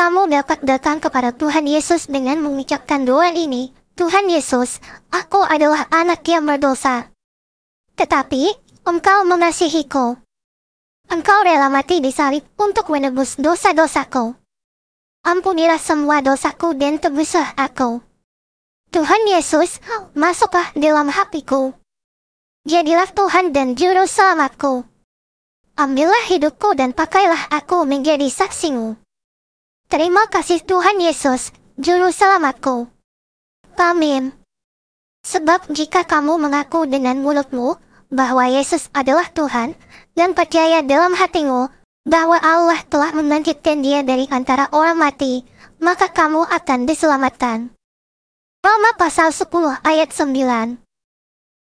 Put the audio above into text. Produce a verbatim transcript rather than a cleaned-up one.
kamu dapat datang kepada Tuhan Yesus dengan mengucapkan doa ini, Tuhan Yesus, aku adalah anak yang berdosa. Tetapi, Engkau mengasihiku. Engkau rela mati di salib untuk menebus dosa-dosaku. Ampunilah semua dosaku dan tebuslah aku. Tuhan Yesus, masuklah dalam hatiku. Jadilah Tuhan dan Juru Selamatku. Ambillah hidupku dan pakailah aku menjadi saksimu. Terima kasih Tuhan Yesus, Juru Selamatku. Amin. Sebab jika kamu mengaku dengan mulutmu bahwa Yesus adalah Tuhan, dan percaya dalam hatimu bahwa Allah telah membangkitkan Dia dari antara orang mati, maka kamu akan diselamatkan. Roma pasal sepuluh ayat sembilan.